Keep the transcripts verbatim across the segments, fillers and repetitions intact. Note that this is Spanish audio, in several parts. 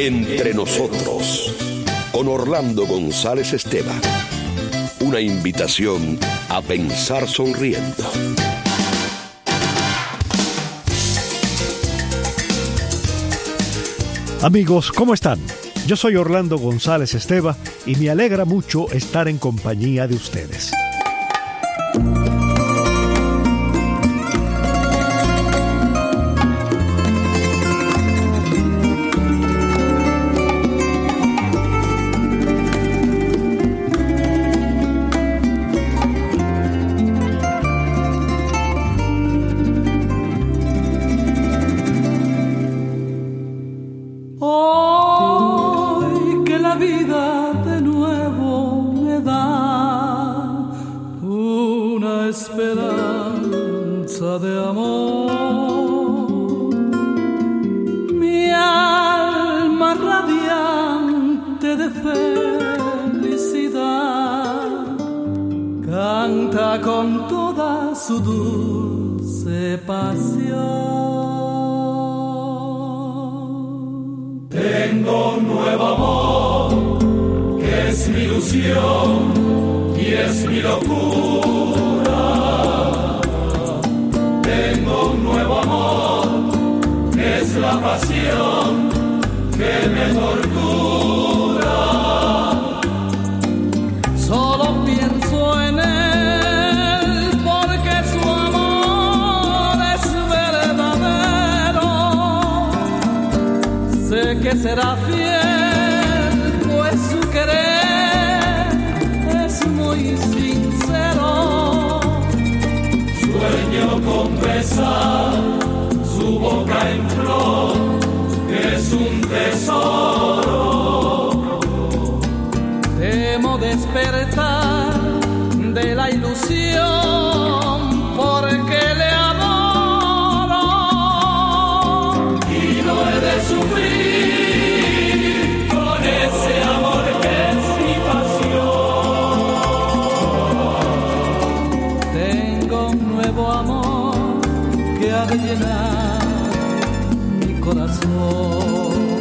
Entre nosotros, con Orlando González Esteban. Una invitación a pensar sonriendo. Amigos, ¿cómo están? Yo soy Orlando González Esteban y me alegra mucho estar en compañía de ustedes. Con toda su dulce pasión. Tengo un nuevo amor, que es mi ilusión y es mi locura. Tengo un nuevo amor, que es la pasión que me tortura. Solo pienso en él, que será fiel, pues su querer es muy sincero. Sueño con besar su boca en flor, que es un tesoro. Temo despertar de la ilusión, porque le adoro y no he de sufrir. De llenar mi corazón.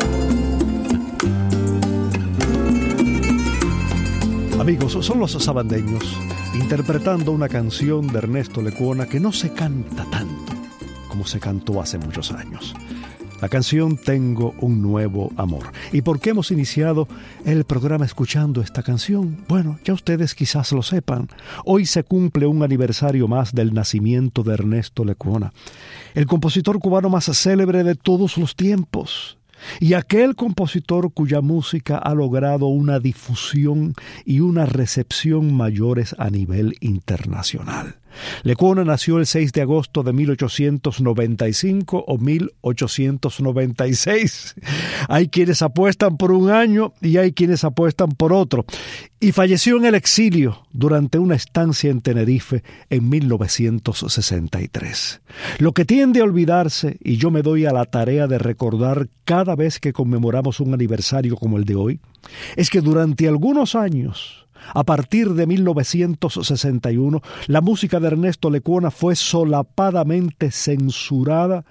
Amigos, son los sabandeños interpretando una canción de Ernesto Lecuona que no se canta tanto como se cantó hace muchos años. La canción Tengo un nuevo amor. ¿Y por qué hemos iniciado el programa escuchando esta canción? Bueno, ya ustedes quizás lo sepan. Hoy se cumple un aniversario más del nacimiento de Ernesto Lecuona, el compositor cubano más célebre de todos los tiempos, y aquel compositor cuya música ha logrado una difusión y una recepción mayores a nivel internacional. Lecuona nació el seis de agosto de mil ochocientos noventa y cinco o mil ochocientos noventa y seis. Hay quienes apuestan por un año y hay quienes apuestan por otro. Y falleció en el exilio durante una estancia en Tenerife en mil novecientos sesenta y tres. Lo que tiende a olvidarse, y yo me doy a la tarea de recordar cada vez que conmemoramos un aniversario como el de hoy, es que durante algunos años, a partir de mil novecientos sesenta y uno, la música de Ernesto Lecuona fue solapadamente censurada,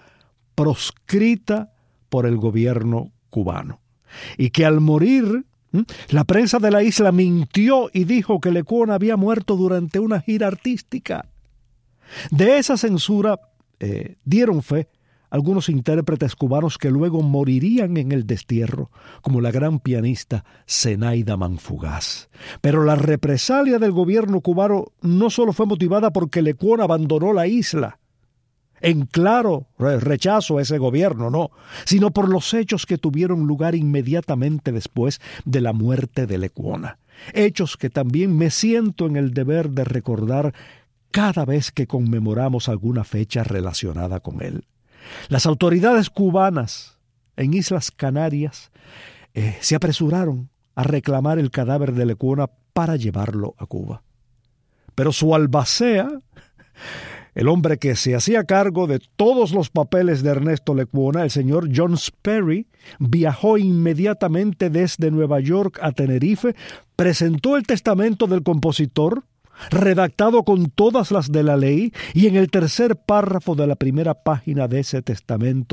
proscrita por el gobierno cubano. Y que al morir, la prensa de la isla mintió y dijo que Lecuona había muerto durante una gira artística. De esa censura eh, dieron fe algunos intérpretes cubanos que luego morirían en el destierro, como la gran pianista Zenaida Manfugaz. Pero la represalia del gobierno cubano no solo fue motivada porque Lecuona abandonó la isla, en claro rechazo a ese gobierno, no, sino por los hechos que tuvieron lugar inmediatamente después de la muerte de Lecuona. Hechos que también me siento en el deber de recordar cada vez que conmemoramos alguna fecha relacionada con él. Las autoridades cubanas en Islas Canarias eh, se apresuraron a reclamar el cadáver de Lecuona para llevarlo a Cuba. Pero su albacea, el hombre que se hacía cargo de todos los papeles de Ernesto Lecuona, el señor John Sperry, viajó inmediatamente desde Nueva York a Tenerife, presentó el testamento del compositor, redactado con todas las de la ley, y en el tercer párrafo de la primera página de ese testamento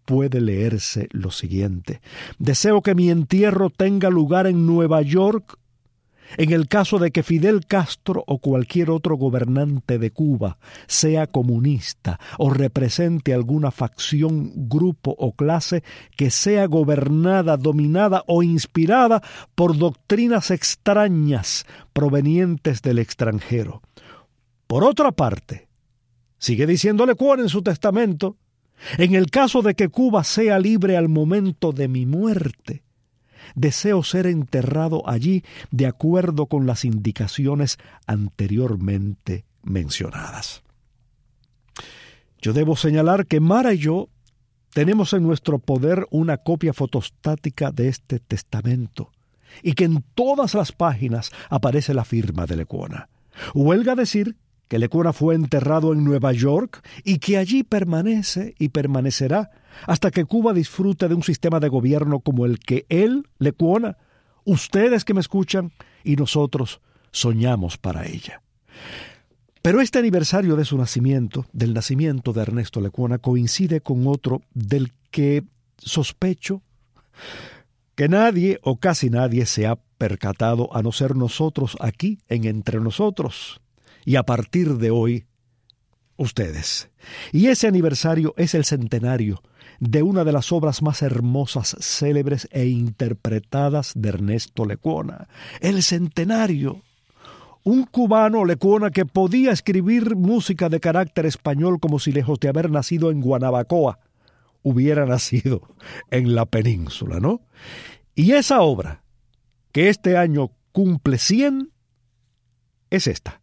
puede leerse lo siguiente: deseo que mi entierro tenga lugar en Nueva York en el caso de que Fidel Castro o cualquier otro gobernante de Cuba sea comunista o represente alguna facción, grupo o clase que sea gobernada, dominada o inspirada por doctrinas extrañas provenientes del extranjero. Por otra parte, sigue diciendo Lecuona en su testamento, en el caso de que Cuba sea libre al momento de mi muerte, deseo ser enterrado allí de acuerdo con las indicaciones anteriormente mencionadas. Yo debo señalar que Mara y yo tenemos en nuestro poder una copia fotostática de este testamento y que en todas las páginas aparece la firma de Lecuona. Huelga decir que Lecuona fue enterrado en Nueva York y que allí permanece y permanecerá hasta que Cuba disfrute de un sistema de gobierno como el que él, Lecuona, ustedes que me escuchan y nosotros soñamos para ella. Pero este aniversario de su nacimiento, del nacimiento de Ernesto Lecuona, coincide con otro del que sospecho que nadie o casi nadie se ha percatado a no ser nosotros aquí en Entre Nosotros. Y a partir de hoy, ustedes. Y ese aniversario es el centenario de una de las obras más hermosas, célebres e interpretadas de Ernesto Lecuona. El centenario. Un cubano, Lecuona, que podía escribir música de carácter español como si lejos de haber nacido en Guanabacoa, hubiera nacido en la península, ¿no? Y esa obra, que este año cumple cien, es esta.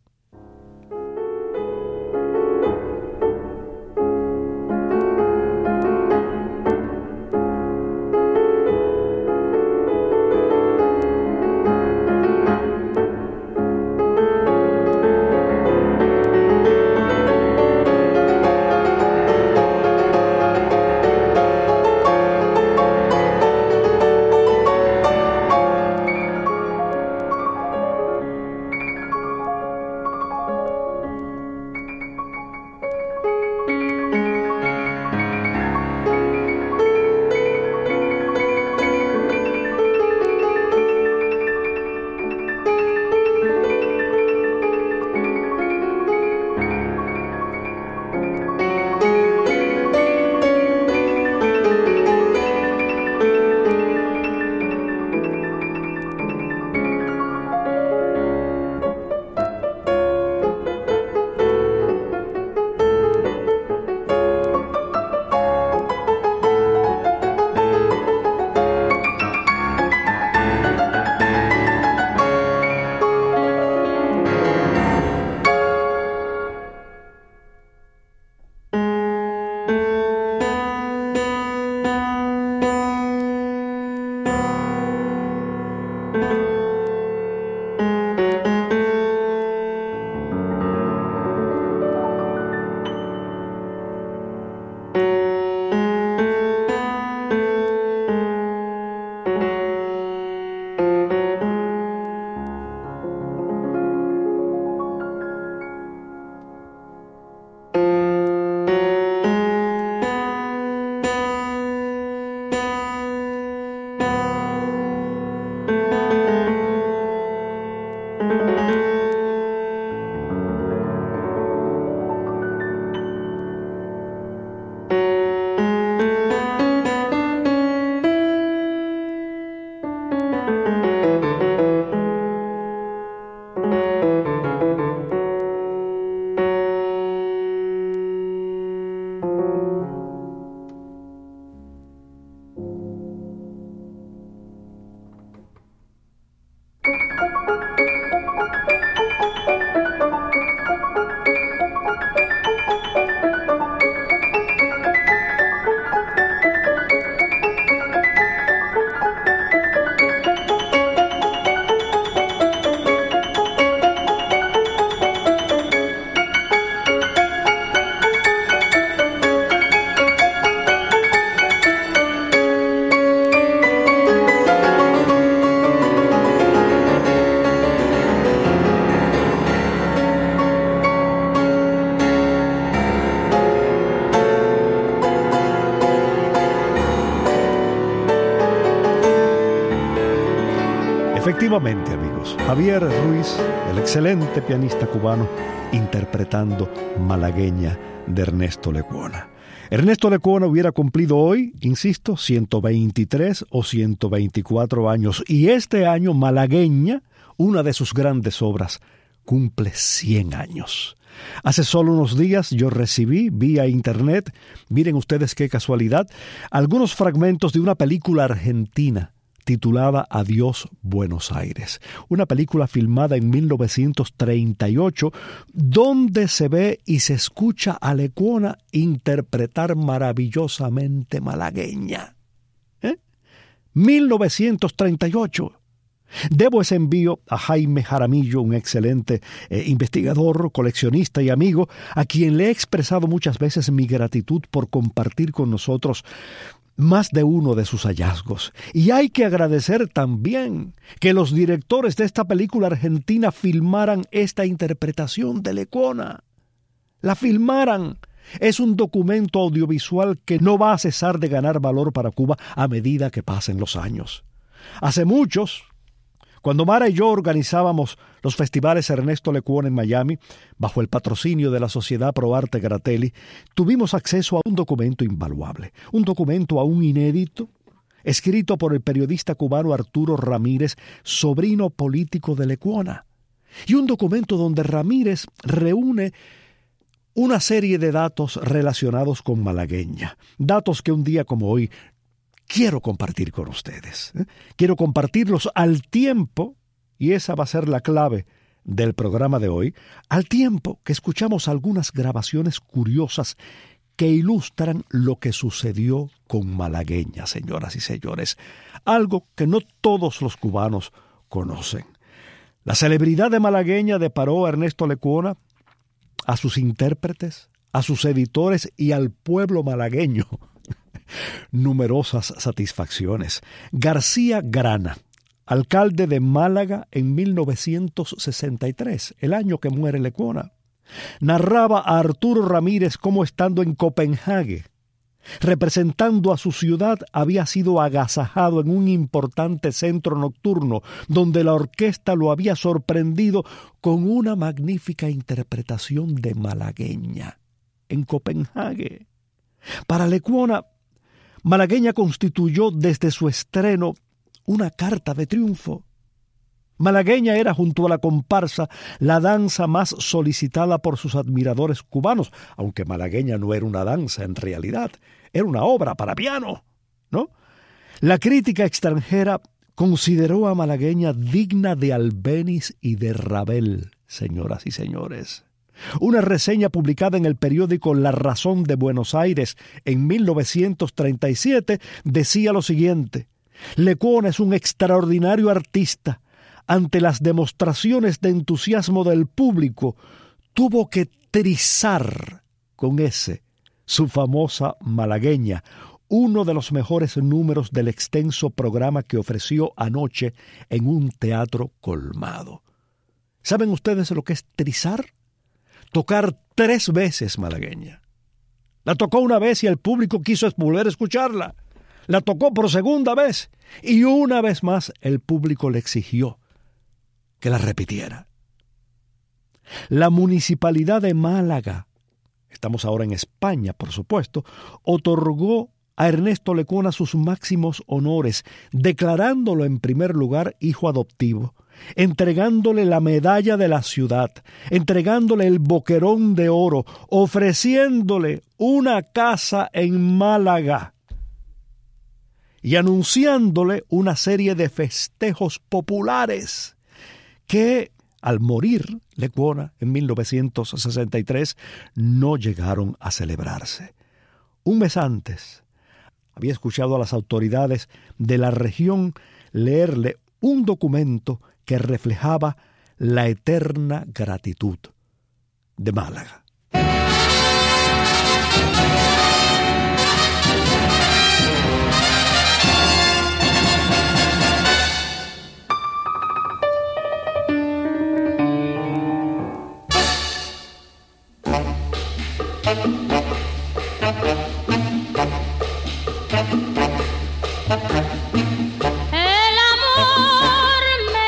Efectivamente, amigos, Javier Ruiz, el excelente pianista cubano, interpretando Malagueña de Ernesto Lecuona. Ernesto Lecuona hubiera cumplido hoy, insisto, ciento veintitrés o ciento veinticuatro años, y este año Malagueña, una de sus grandes obras, cumple cien años. Hace solo unos días yo recibí vía internet, miren ustedes qué casualidad, algunos fragmentos de una película argentina titulada Adiós Buenos Aires, una película filmada en mil novecientos treinta y ocho, donde se ve y se escucha a Lecuona interpretar maravillosamente Malagueña. ¿Eh? mil novecientos treinta y ocho. Debo ese envío a Jaime Jaramillo, un excelente eh, investigador, coleccionista y amigo, a quien le he expresado muchas veces mi gratitud por compartir con nosotros más de uno de sus hallazgos. Y hay que agradecer también que los directores de esta película argentina filmaran esta interpretación de Lecuona. La filmaran. Es un documento audiovisual que no va a cesar de ganar valor para Cuba a medida que pasen los años. Hace muchos, cuando Mara y yo organizábamos los festivales Ernesto Lecuona en Miami, bajo el patrocinio de la Sociedad Pro Arte Gratelli, tuvimos acceso a un documento invaluable, un documento aún inédito, escrito por el periodista cubano Arturo Ramírez, sobrino político de Lecuona, y un documento donde Ramírez reúne una serie de datos relacionados con Malagueña, datos que un día como hoy quiero compartir con ustedes. ¿eh? Quiero compartirlos al tiempo, y esa va a ser la clave del programa de hoy, al tiempo que escuchamos algunas grabaciones curiosas que ilustran lo que sucedió con Malagueña, señoras y señores. Algo que no todos los cubanos conocen. La celebridad de Malagueña deparó a Ernesto Lecuona, a sus intérpretes, a sus editores y al pueblo malagueño numerosas satisfacciones. García Grana, alcalde de Málaga en mil novecientos sesenta y tres, el año que muere Lecuona, narraba a Arturo Ramírez cómo, estando en Copenhague, representando a su ciudad, había sido agasajado en un importante centro nocturno donde la orquesta lo había sorprendido con una magnífica interpretación de Malagueña en Copenhague. Para Lecuona, Malagueña constituyó desde su estreno una carta de triunfo. Malagueña era, junto a la comparsa, la danza más solicitada por sus admiradores cubanos, aunque Malagueña no era una danza en realidad, era una obra para piano, ¿no? La crítica extranjera consideró a Malagueña digna de Albéniz y de Ravel, señoras y señores. Una reseña publicada en el periódico La Razón de Buenos Aires en mil novecientos treinta y siete decía lo siguiente: Lecuona es un extraordinario artista. Ante las demostraciones de entusiasmo del público, tuvo que trizar con ese su famosa Malagueña, uno de los mejores números del extenso programa que ofreció anoche en un teatro colmado. ¿Saben ustedes lo que es trizar? Tocar tres veces Malagueña. La tocó una vez y el público quiso volver a escucharla. La tocó por segunda vez y una vez más el público le exigió que la repitiera. La Municipalidad de Málaga, estamos ahora en España, por supuesto, otorgó a Ernesto Lecuona sus máximos honores, declarándolo en primer lugar hijo adoptivo, entregándole la medalla de la ciudad, entregándole el boquerón de oro, ofreciéndole una casa en Málaga y anunciándole una serie de festejos populares que, al morir Lecuona en mil novecientos sesenta y tres, no llegaron a celebrarse. Un mes antes, había escuchado a las autoridades de la región leerle un documento que reflejaba la eterna gratitud de Málaga. El amor me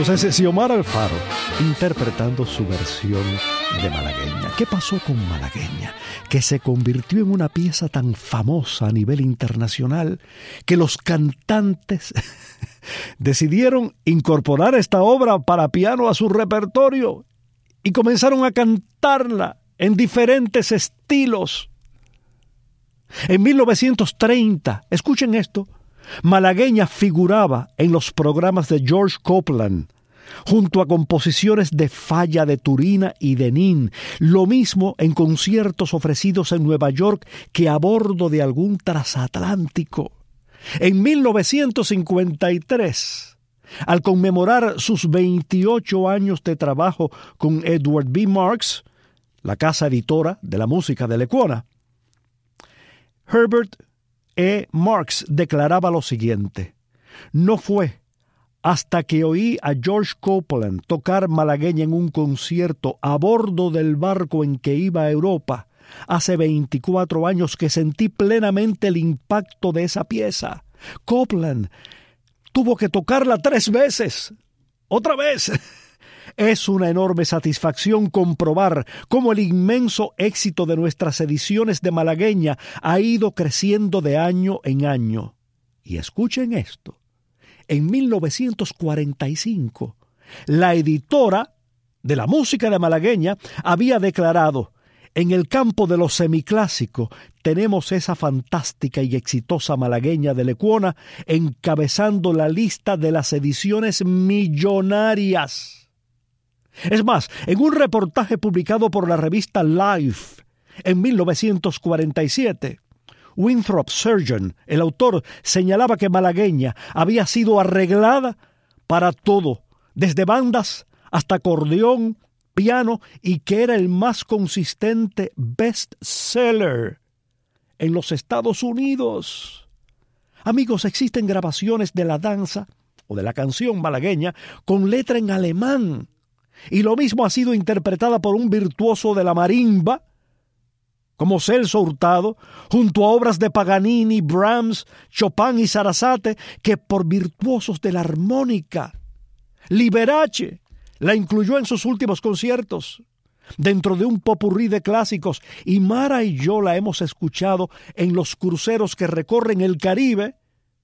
amigos, es Xiomara Alfaro interpretando su versión de Malagueña. ¿Qué pasó con Malagueña? Que se convirtió en una pieza tan famosa a nivel internacional que los cantantes decidieron incorporar esta obra para piano a su repertorio y comenzaron a cantarla en diferentes estilos. En mil novecientos treinta, escuchen esto, Malagueña figuraba en los programas de George Copeland, junto a composiciones de Falla, de Turina y de Nin, lo mismo en conciertos ofrecidos en Nueva York que a bordo de algún transatlántico. En mil novecientos cincuenta y tres, al conmemorar sus veintiocho años de trabajo con Edward B. Marks, la casa editora de la música de Lecuona, Herbert E. Marks declaraba lo siguiente: no fue hasta que oí a George Copeland tocar Malagueña en un concierto a bordo del barco en que iba a Europa hace veinticuatro años que sentí plenamente el impacto de esa pieza. Copeland tuvo que tocarla tres veces. ¡Otra vez! Es una enorme satisfacción comprobar cómo el inmenso éxito de nuestras ediciones de Malagueña ha ido creciendo de año en año. Y escuchen esto. En mil novecientos cuarenta y cinco, la editora de la música de Malagueña había declarado: en el campo de lo semiclásico tenemos esa fantástica y exitosa Malagueña de Lecuona encabezando la lista de las ediciones millonarias. Es más, en un reportaje publicado por la revista Life en mil novecientos cuarenta y siete, Winthrop Surgeon, el autor, señalaba que Malagueña había sido arreglada para todo, desde bandas hasta acordeón, piano, y que era el más consistente bestseller en los Estados Unidos. Amigos, existen grabaciones de la danza o de la canción malagueña con letra en alemán, y lo mismo ha sido interpretada por un virtuoso de la marimba como Celso Hurtado, junto a obras de Paganini, Brahms, Chopin y Sarasate, que por virtuosos de la armónica. Liberace la incluyó en sus últimos conciertos, dentro de un popurrí de clásicos, y Mara y yo la hemos escuchado en los cruceros que recorren el Caribe,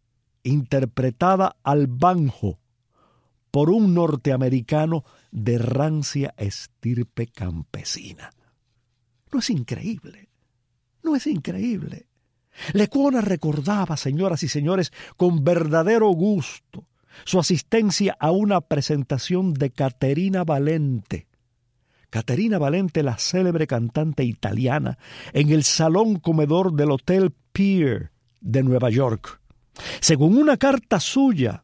interpretada al banjo por un norteamericano de rancia estirpe campesina. ¿No es increíble? ¿No es increíble? Lecuona recordaba, señoras y señores, con verdadero gusto su asistencia a una presentación de Caterina Valente. Caterina Valente, la célebre cantante italiana, en el salón comedor del Hotel Pier de Nueva York. Según una carta suya,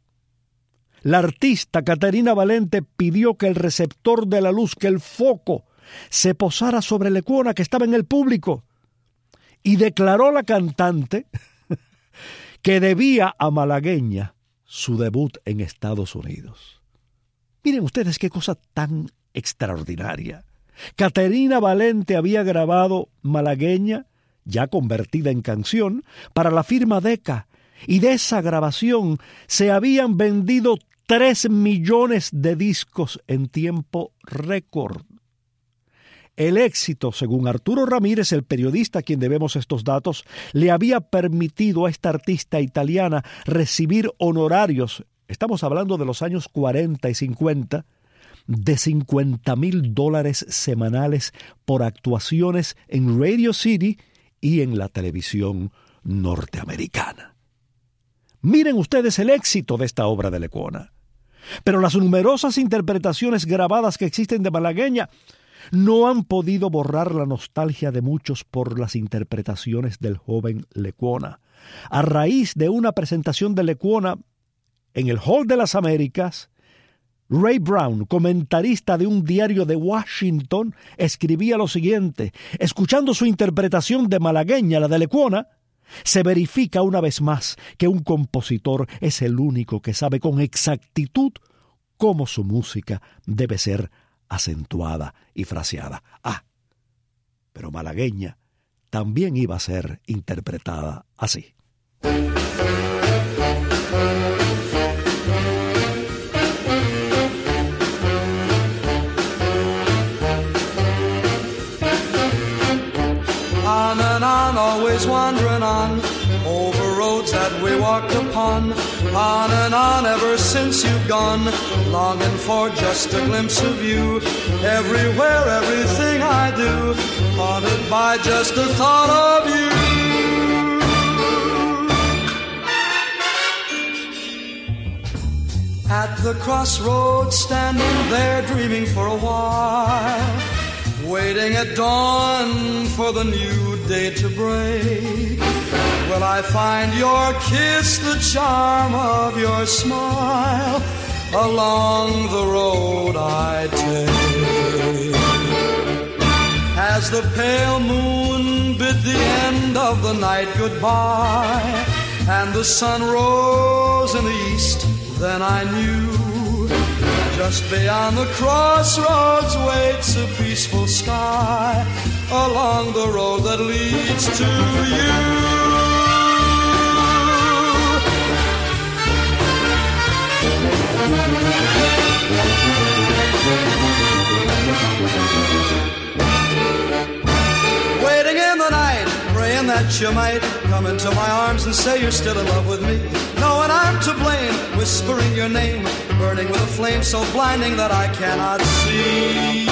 la artista Caterina Valente pidió que el receptor de la luz, que el foco, se posara sobre Lecuona, que estaba en el público, y declaró la cantante que debía a Malagueña su debut en Estados Unidos. Miren ustedes qué cosa tan extraordinaria. Caterina Valente había grabado Malagueña, ya convertida en canción, para la firma Decca, y de esa grabación se habían vendido tres millones de discos en tiempo récord. El éxito, según Arturo Ramírez, el periodista a quien debemos estos datos, le había permitido a esta artista italiana recibir honorarios, estamos hablando de los años cuarenta y cincuenta, de cincuenta mil dólares semanales por actuaciones en Radio City y en la televisión norteamericana. Miren ustedes el éxito de esta obra de Lecuona. Pero las numerosas interpretaciones grabadas que existen de Malagueña no han podido borrar la nostalgia de muchos por las interpretaciones del joven Lecuona. A raíz de una presentación de Lecuona en el Hall de las Américas, Ray Brown, comentarista de un diario de Washington, escribía lo siguiente: escuchando su interpretación de Malagueña, la de Lecuona, se verifica una vez más que un compositor es el único que sabe con exactitud cómo su música debe ser acentuada y fraseada. Ah, pero Malagueña también iba a ser interpretada así. on, always wandering on, over roads that we walked upon, on and on ever since you've gone, longing for just a glimpse of you, everywhere, everything I do, haunted by just the thought of you. At the crossroads, standing there dreaming for a while, waiting at dawn for the new day to break. Will I find your kiss, the charm of your smile, along the road I take? As the pale moon bid the end of the night goodbye, and the sun rose in the east, then I knew, just beyond the crossroads waits a peaceful sky, along the road that leads to you. Waiting in the night, praying that you might come into my arms and say you're still in love with me, knowing I'm to blame, whispering your name, burning with a flame so blinding that I cannot see.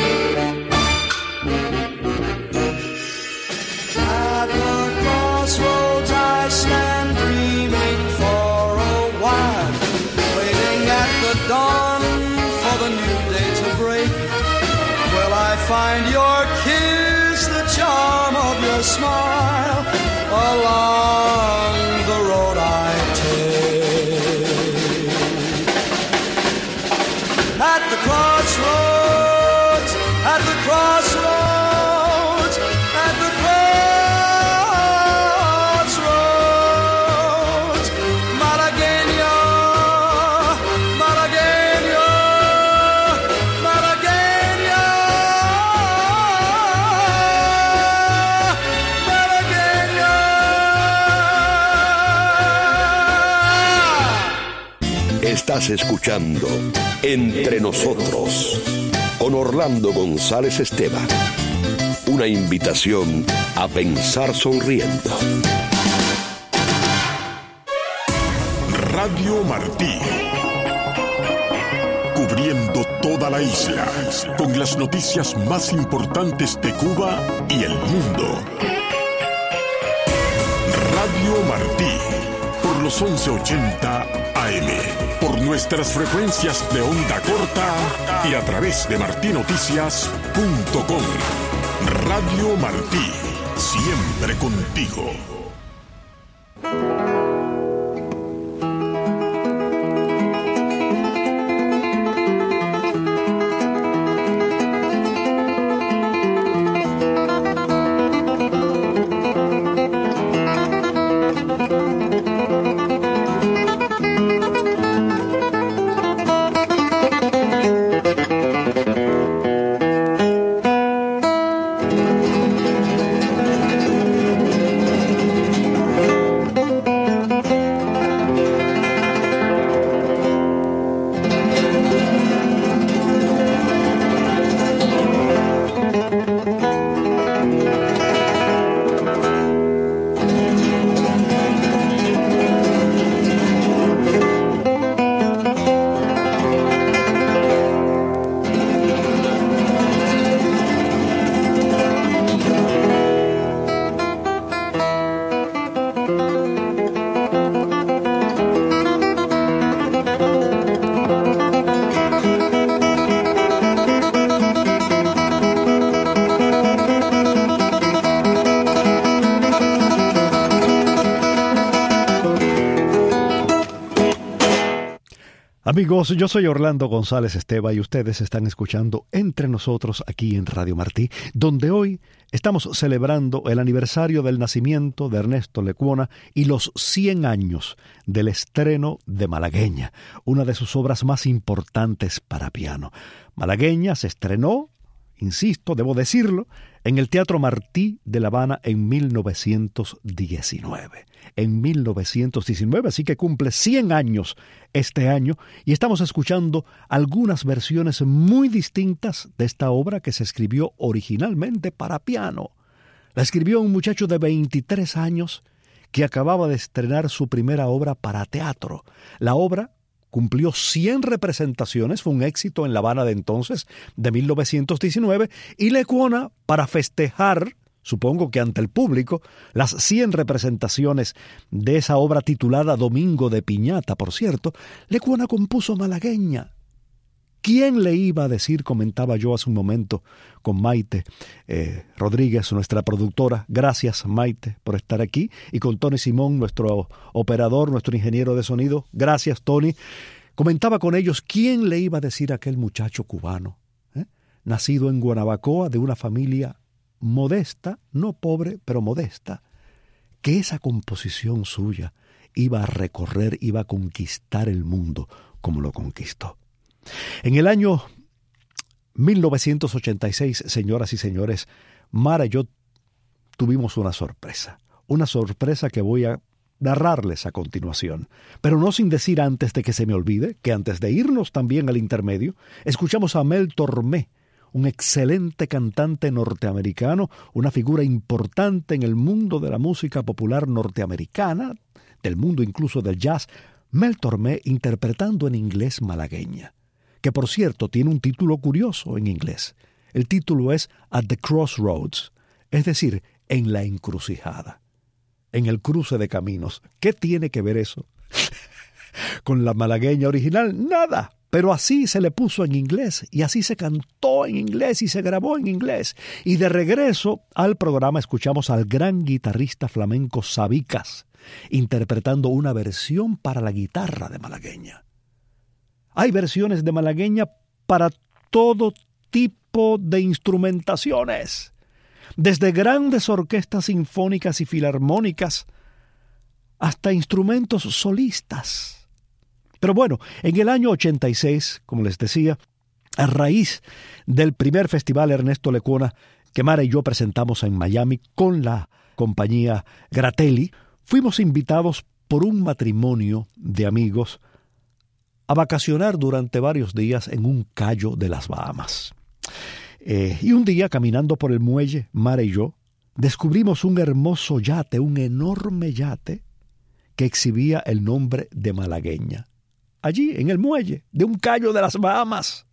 At the crossroads I stand dreaming for a while, waiting at the dawn for the new day to break. Will I find your kiss, the charm of your smile, along the road I take? At the crossroads, at the crossroads, at the crossroads, Malagueña, Malagueña, Malagueña, Malagueña. Estás escuchando Entre Nosotros con Orlando González Esteban. Una invitación a pensar sonriendo. Radio Martí. Cubriendo toda la isla con las noticias más importantes de Cuba y el mundo. Radio Martí. Por los once ochenta A M. Por nuestras frecuencias de onda corta y a través de martí noticias punto com. Radio Martí, siempre contigo. Amigos, yo soy Orlando González Esteban y ustedes están escuchando Entre Nosotros aquí en Radio Martí, donde hoy estamos celebrando el aniversario del nacimiento de Ernesto Lecuona y los cien años del estreno de Malagueña, una de sus obras más importantes para piano. Malagueña se estrenó, insisto, debo decirlo, en el Teatro Martí de La Habana en mil novecientos diecinueve. En mil novecientos diecinueve, así que cumple cien años este año, y estamos escuchando algunas versiones muy distintas de esta obra que se escribió originalmente para piano. La escribió un muchacho de veintitrés años que acababa de estrenar su primera obra para teatro. La obra cumplió cien representaciones, fue un éxito en La Habana de entonces, de mil novecientos diecinueve, y Lecuona, para festejar, supongo que ante el público, las cien representaciones de esa obra titulada Domingo de Piñata, por cierto, Lecuona compuso Malagueña. ¿Quién le iba a decir, comentaba yo hace un momento con Maite eh, Rodríguez, nuestra productora, gracias Maite por estar aquí, y con Tony Simón, nuestro operador, nuestro ingeniero de sonido, gracias Tony. Comentaba con ellos, ¿quién le iba a decir a aquel muchacho cubano, eh? nacido en Guanabacoa, de una familia modesta, no pobre, pero modesta, que esa composición suya iba a recorrer, iba a conquistar el mundo como lo conquistó? En el año mil novecientos ochenta y seis, señoras y señores, Mara y yo tuvimos una sorpresa, una sorpresa que voy a narrarles a continuación, pero no sin decir antes de que se me olvide, que antes de irnos también al intermedio, escuchamos a Mel Tormé, un excelente cantante norteamericano, una figura importante en el mundo de la música popular norteamericana, del mundo incluso del jazz, Mel Tormé interpretando en inglés Malagueña, que por cierto tiene un título curioso en inglés. El título es At the Crossroads, es decir, en la encrucijada, en el cruce de caminos. ¿Qué tiene que ver eso con la malagueña original? Nada, pero así se le puso en inglés y así se cantó en inglés y se grabó en inglés. Y de regreso al programa escuchamos al gran guitarrista flamenco Sabicas interpretando una versión para la guitarra de Malagueña. Hay versiones de Malagueña para todo tipo de instrumentaciones, desde grandes orquestas sinfónicas y filarmónicas hasta instrumentos solistas. Pero bueno, en el año ochenta y seis, como les decía, a raíz del primer festival Ernesto Lecuona que Mara y yo presentamos en Miami con la compañía Gratelli, fuimos invitados por un matrimonio de amigos a vacacionar durante varios días en un cayo de las Bahamas. Eh, y un día, caminando por el muelle, Mara y yo, descubrimos un hermoso yate, un enorme yate, que exhibía el nombre de Malagueña. Allí, en el muelle, de un cayo de las Bahamas.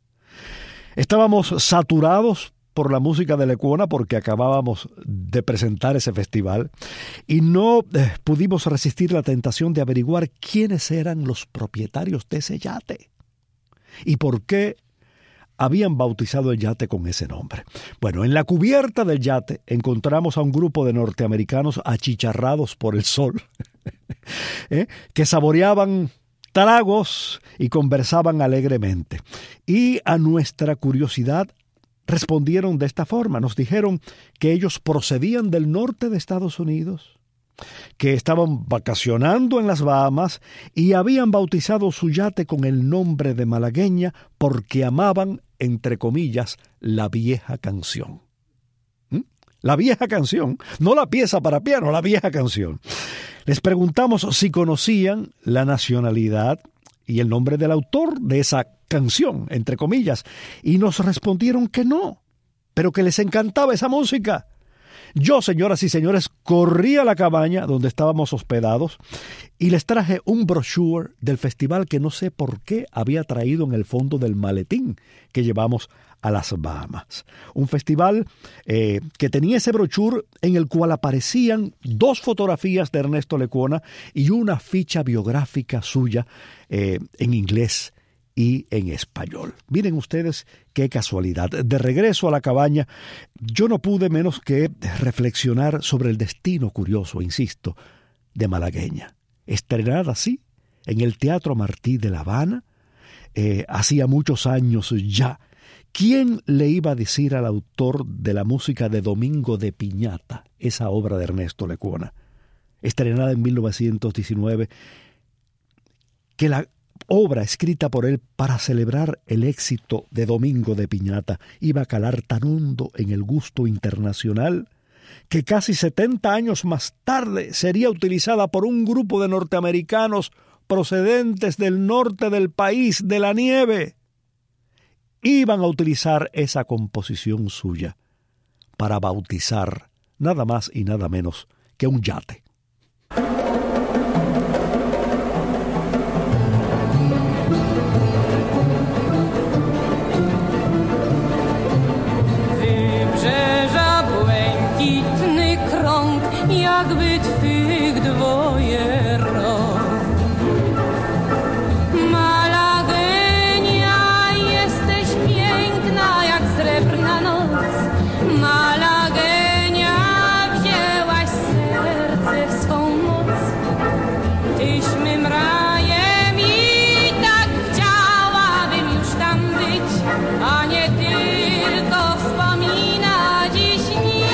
Estábamos saturados por la música de Lecuona porque acabábamos de presentar ese festival y no eh, pudimos resistir la tentación de averiguar quiénes eran los propietarios de ese yate y por qué habían bautizado el yate con ese nombre. Bueno, en la cubierta del yate encontramos a un grupo de norteamericanos achicharrados por el sol ¿eh? que saboreaban tragos y conversaban alegremente. Y a nuestra curiosidad respondieron de esta forma. Nos dijeron que ellos procedían del norte de Estados Unidos, que estaban vacacionando en las Bahamas y habían bautizado su yate con el nombre de Malagueña porque amaban, entre comillas, la vieja canción. ¿Mm? La vieja canción, no la pieza para piano, la vieja canción. Les preguntamos si conocían la nacionalidad y el nombre del autor de esa canción, entre comillas, y nos respondieron que no, pero que les encantaba esa música. Yo, señoras y señores, corrí a la cabaña donde estábamos hospedados y les traje un brochure del festival que no sé por qué había traído en el fondo del maletín que llevamos a las Bahamas. Un festival eh, que tenía ese brochure en el cual aparecían dos fotografías de Ernesto Lecuona y una ficha biográfica suya eh, en inglés y en español. Miren ustedes qué casualidad. De regreso a la cabaña, yo no pude menos que reflexionar sobre el destino curioso, insisto, de Malagueña. Estrenada así en el Teatro Martí de La Habana, eh, hacía muchos años ya. ¿Quién le iba a decir al autor de la música de Domingo de Piñata, esa obra de Ernesto Lecuona, estrenada en mil novecientos diecinueve, que la obra escrita por él para celebrar el éxito de Domingo de Piñata iba a calar tan hondo en el gusto internacional que casi setenta años más tarde sería utilizada por un grupo de norteamericanos procedentes del norte del país, de la nieve? Iban a utilizar esa composición suya para bautizar nada más y nada menos que un yate. Wybrzeża błękitny krąg, jakby twych dwoje rąk. Malagenia, jesteś piękna jak srebrna noc. Malagenia, wzięłaś serce w swą moc. Tyś mym rajem i tak chciałabym już tam być, a nie tylko wspominać dziś nic.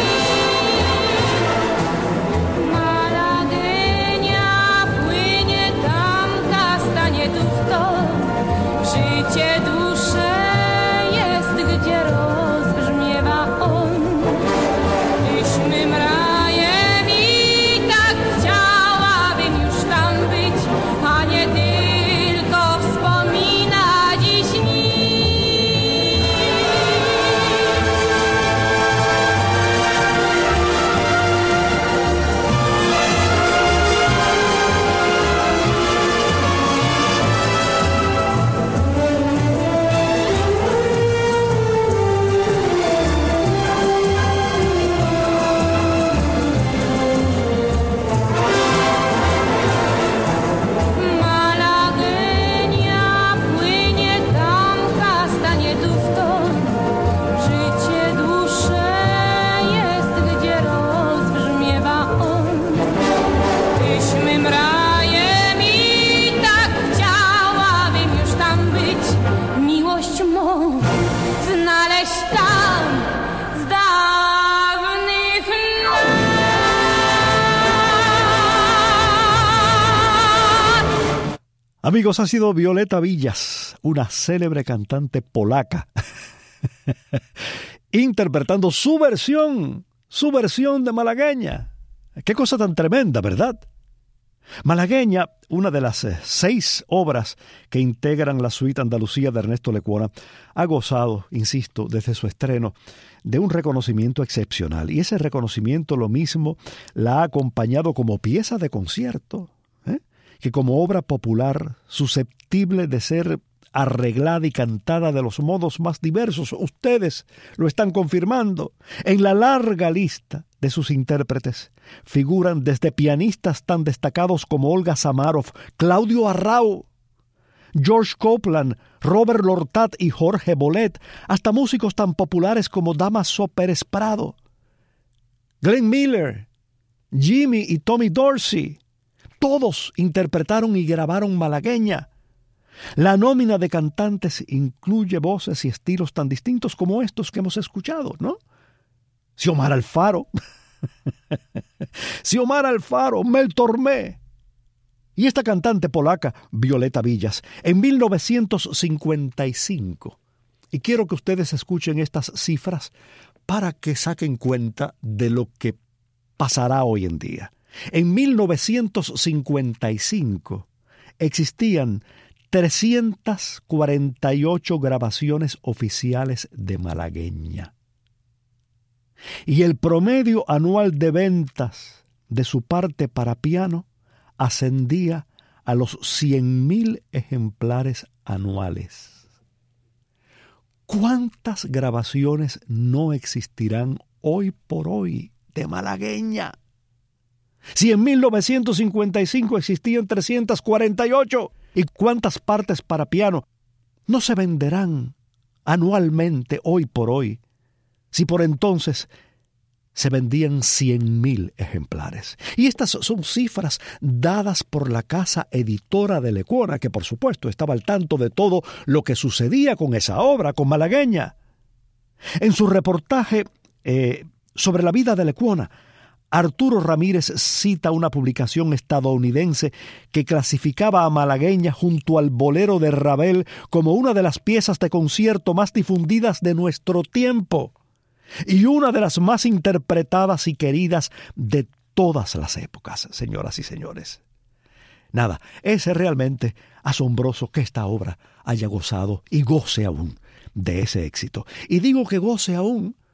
Malagenia płynie tamka, stanie tu w to. Życie dusze jest, gdzie rozbrzmiewa on. Tyś mym rajem i tak chciałabym już tam być, a nie tylko wspominać dziś nic. Malagenia płynie tamka, stanie tu w to. Życie dusze jest, gdzie rozbrzmiewa on. Tyś mym rajem i tak chciałabym już tam być, miłość mą znaleźć tam z dawnych lat. Amigos, ha sido Violeta Villas, una célebre cantante polaca, interpretando su versión, su versión de Malagueña. Qué cosa tan tremenda, ¿verdad? Malagueña, una de las eh, seis obras que integran la suite Andalucía de Ernesto Lecuona, ha gozado, insisto, desde su estreno, de un reconocimiento excepcional. Y ese reconocimiento lo mismo la ha acompañado como pieza de concierto, ¿eh? que como obra popular susceptible de ser arreglada y cantada de los modos más diversos. Ustedes lo están confirmando. En la larga lista de sus intérpretes figuran desde pianistas tan destacados como Olga Samarov, Claudio Arrau, George Copland, Robert Lortat y Jorge Bolet, hasta músicos tan populares como Damaso Pérez Prado, Glenn Miller, Jimmy y Tommy Dorsey. Todos interpretaron y grabaron Malagueña. La nómina de cantantes incluye voces y estilos tan distintos como estos que hemos escuchado, ¿no? Xiomara Alfaro, Xiomara Alfaro, Mel Tormé, y esta cantante polaca, Violeta Villas, en mil novecientos cincuenta y cinco. Y quiero que ustedes escuchen estas cifras para que saquen cuenta de lo que pasará hoy en día. En mil novecientos cincuenta y cinco existían trescientas cuarenta y ocho grabaciones oficiales de Malagueña. Y el promedio anual de ventas de su parte para piano ascendía a los cien mil ejemplares anuales. ¿Cuántas grabaciones no existirán hoy por hoy de Malagueña? Si en mil novecientos cincuenta y cinco existían trescientas cuarenta y ocho, ¿y cuántas partes para piano no se venderán anualmente hoy por hoy, si por entonces se vendían cien mil ejemplares? Y estas son cifras dadas por la casa editora de Lecuona, que por supuesto estaba al tanto de todo lo que sucedía con esa obra, con Malagueña. En su reportaje eh, sobre la vida de Lecuona, Arturo Ramírez cita una publicación estadounidense que clasificaba a Malagueña junto al bolero de Ravel como una de las piezas de concierto más difundidas de nuestro tiempo y una de las más interpretadas y queridas de todas las épocas, señoras y señores. Nada, es realmente asombroso que esta obra haya gozado y goce aún de ese éxito. Y digo que goce aún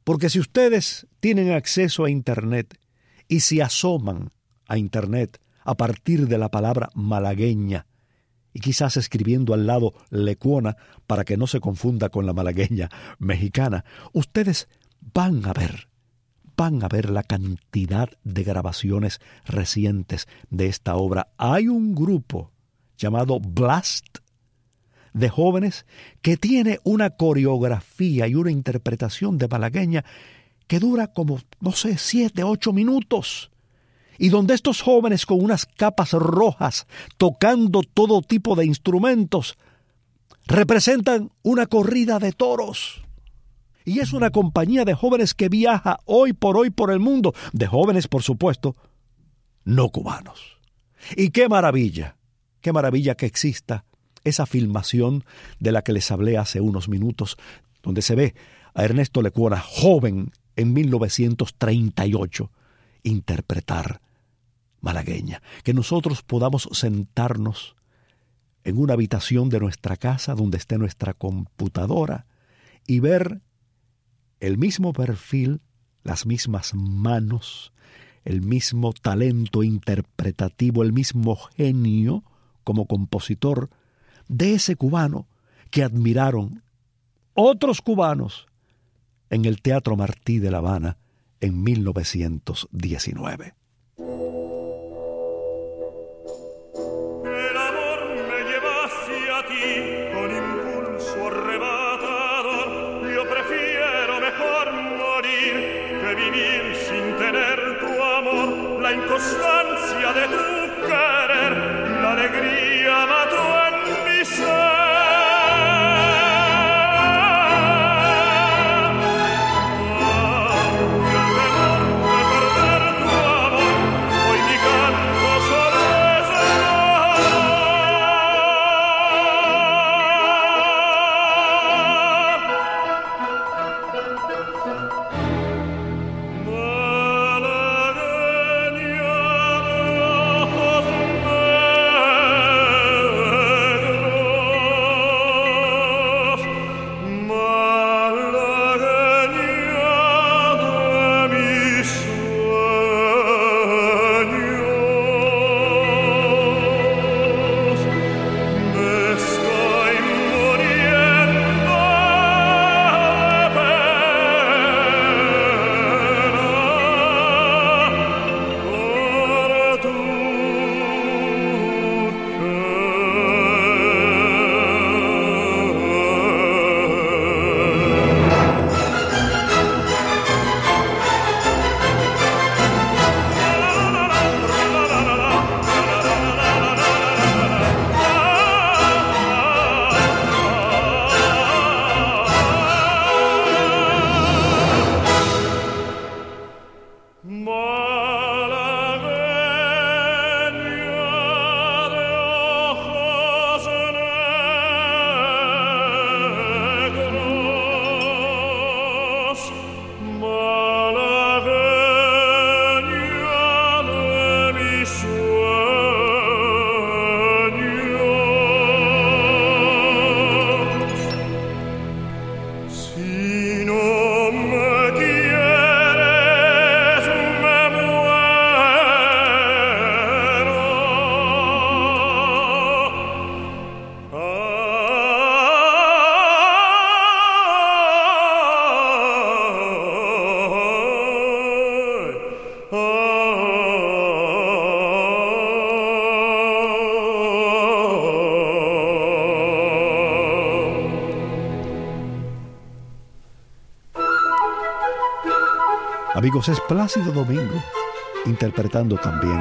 Porque si ustedes tienen acceso a Internet y se asoman a Internet a partir de la palabra malagueña, y quizás escribiendo al lado Lecuona para que no se confunda con la malagueña mexicana, ustedes van a ver, van a ver la cantidad de grabaciones recientes de esta obra. Hay un grupo llamado Blast de jóvenes que tiene una coreografía y una interpretación de malagueña que dura como, no sé, siete, ocho minutos. Y donde estos jóvenes con unas capas rojas, tocando todo tipo de instrumentos, representan una corrida de toros. Y es una compañía de jóvenes que viaja hoy por hoy por el mundo, de jóvenes, por supuesto, no cubanos. Y qué maravilla, qué maravilla que exista esa filmación de la que les hablé hace unos minutos, donde se ve a Ernesto Lecuona, joven en mil novecientos treinta y ocho, interpretar malagueña. Que nosotros podamos sentarnos en una habitación de nuestra casa donde esté nuestra computadora y ver el mismo perfil, las mismas manos, el mismo talento interpretativo, el mismo genio como compositor de ese cubano que admiraron otros cubanos en el Teatro Martí de La Habana en mil novecientos diecinueve. Con impulso arrebatador, yo prefiero mejor morir que vivir sin tener tu amor. La inconstancia de tu querer, la alegría mató en mi ser. Amigos, es Plácido Domingo interpretando también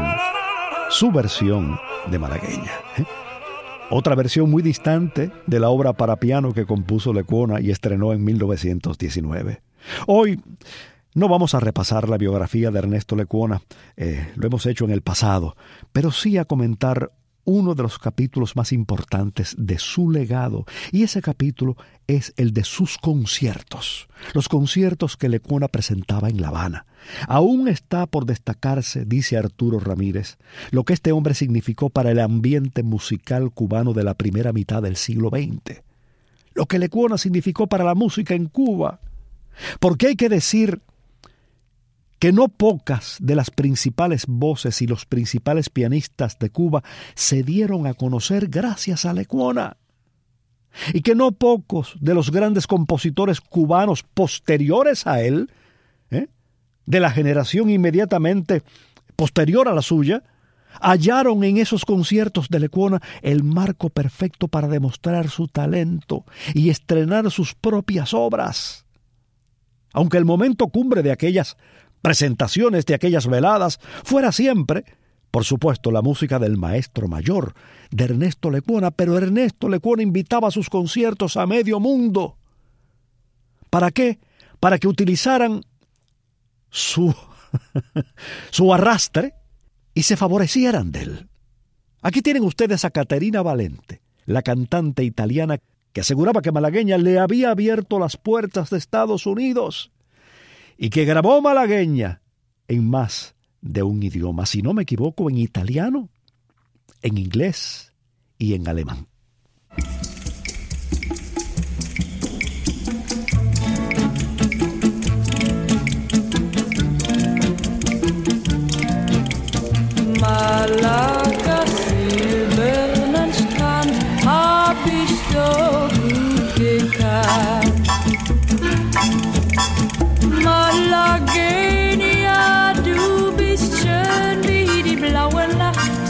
su versión de malagueña. ¿eh? Otra versión muy distante de la obra para piano que compuso Lecuona y estrenó en mil novecientos diecinueve. Hoy no vamos a repasar la biografía de Ernesto Lecuona, eh, lo hemos hecho en el pasado, pero sí a comentar uno de los capítulos más importantes de su legado, y ese capítulo es el de sus conciertos, los conciertos que Lecuona presentaba en La Habana. Aún está por destacarse, dice Arturo Ramírez, lo que este hombre significó para el ambiente musical cubano de la primera mitad del siglo veinte, lo que Lecuona significó para la música en Cuba, Porque hay que decir que no pocas de las principales voces y los principales pianistas de Cuba se dieron a conocer gracias a Lecuona, y que no pocos de los grandes compositores cubanos posteriores a él, ¿eh? de la generación inmediatamente posterior a la suya, hallaron en esos conciertos de Lecuona el marco perfecto para demostrar su talento y estrenar sus propias obras. Aunque el momento cumbre de aquellas presentaciones, de aquellas veladas, fuera siempre, por supuesto, la música del maestro mayor, de Ernesto Lecuona, pero Ernesto Lecuona invitaba a sus conciertos a medio mundo. ¿Para qué? Para que utilizaran su, su arrastre y se favorecieran de él. Aquí tienen ustedes a Caterina Valente, la cantante italiana que aseguraba que Malagueña le había abierto las puertas de Estados Unidos y que grabó Malagueña en más de un idioma, si no me equivoco, en italiano, en inglés y en alemán. Malaga, silbernen Strand, hab ich so gut gekannt. Malagueña, du bist schön wie die blaue Nacht.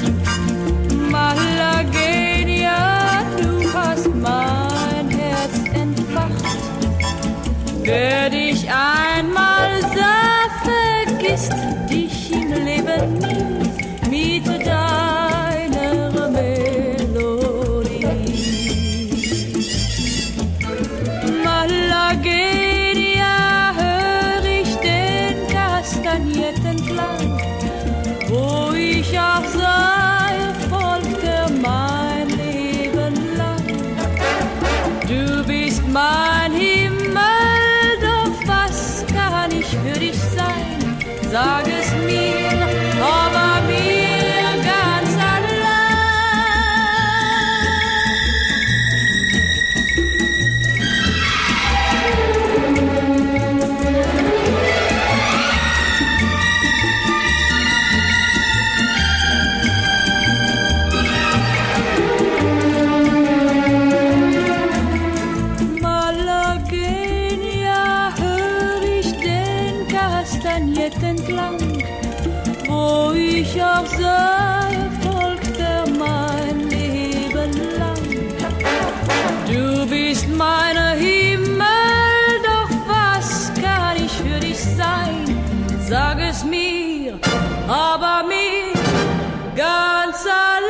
Malagueña, du hast mein Herz entfacht. Wer dich einmal sah, vergisst dich im Leben nie. Mit deiner Melodie. Malagueña, hör ich den Kastagnetenklang, wo ich auch sei, folgt er mein Leben lang. Du bist mein Himmel, doch was kann ich für dich sein? Sag es mir, aber mir ganz allein. Malagueña, hör ich den Kastagnetenklang, wo ich auch sei, folgt er mein Leben lang. Du bist mein Himmel, doch was kann ich für dich sein? Sag es mir, aber mir ganz allein.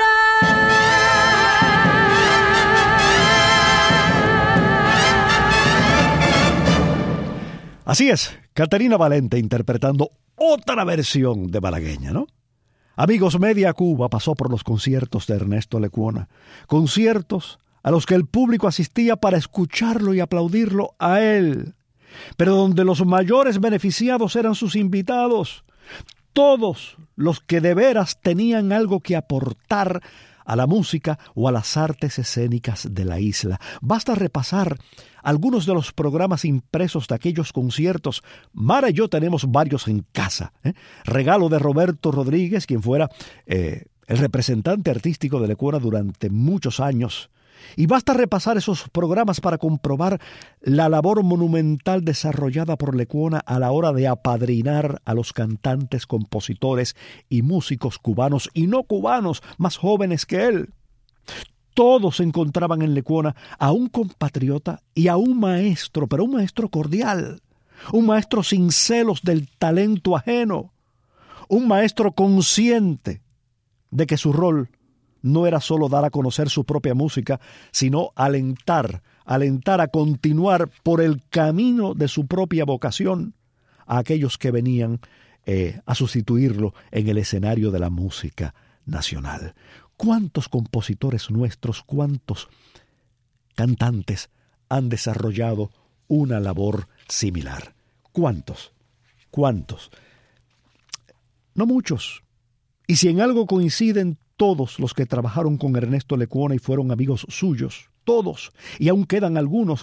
Así es, Caterina Valente interpretando otra versión de Malagueña, ¿no? Amigos, media Cuba pasó por los conciertos de Ernesto Lecuona, conciertos a los que el público asistía para escucharlo y aplaudirlo a él, pero donde los mayores beneficiados eran sus invitados, todos los que de veras tenían algo que aportar a la música o a las artes escénicas de la isla. Basta repasar algunos de los programas impresos de aquellos conciertos. Mara y yo tenemos varios en casa, ¿eh? Regalo de Roberto Rodríguez, quien fuera eh, el representante artístico de Lecuona durante muchos años. Y basta repasar esos programas para comprobar la labor monumental desarrollada por Lecuona a la hora de apadrinar a los cantantes, compositores y músicos cubanos y no cubanos más jóvenes que él. Todos encontraban en Lecuona a un compatriota y a un maestro, pero un maestro cordial, un maestro sin celos del talento ajeno, un maestro consciente de que su rol no era solo dar a conocer su propia música, sino alentar, alentar a continuar por el camino de su propia vocación a aquellos que venían eh, a sustituirlo en el escenario de la música nacional. ¿Cuántos compositores nuestros, cuántos cantantes han desarrollado una labor similar? ¿Cuántos? ¿Cuántos? No muchos. Y si en algo coinciden todos los que trabajaron con Ernesto Lecuona y fueron amigos suyos, todos, y aún quedan algunos,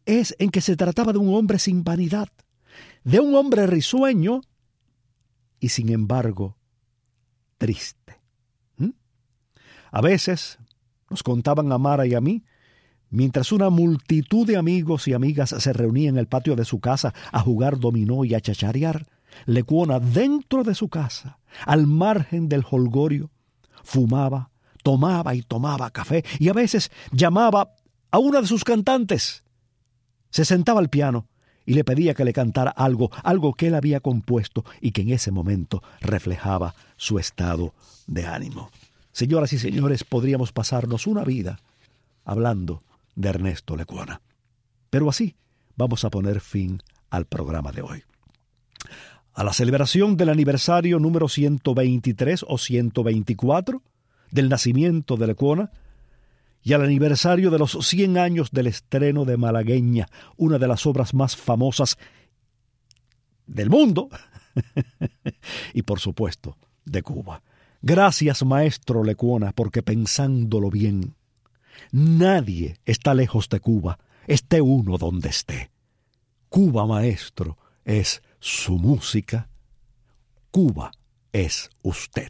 es en que se trataba de un hombre sin vanidad, de un hombre risueño y sin embargo triste. ¿Mm? A veces nos contaban a Mara y a mí, mientras una multitud de amigos y amigas se reunía en el patio de su casa a jugar dominó y a chacharear, Lecuona, dentro de su casa, al margen del jolgorio, fumaba, tomaba y tomaba café y a veces llamaba a una de sus cantantes. Se sentaba al piano y le pedía que le cantara algo, algo que él había compuesto y que en ese momento reflejaba su estado de ánimo. Señoras y señores, podríamos pasarnos una vida hablando de Ernesto Lecuona. Pero así vamos a poner fin al programa de hoy. A la celebración del aniversario número ciento veintitrés o ciento veinticuatro del nacimiento de Lecuona y al aniversario de los cien años del estreno de Malagueña, una de las obras más famosas del mundo y por supuesto de Cuba. Gracias, maestro Lecuona, porque pensándolo bien, nadie está lejos de Cuba, esté uno donde esté. Cuba, maestro, es su música. Cuba es usted.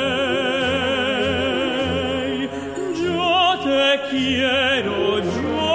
Quiero yo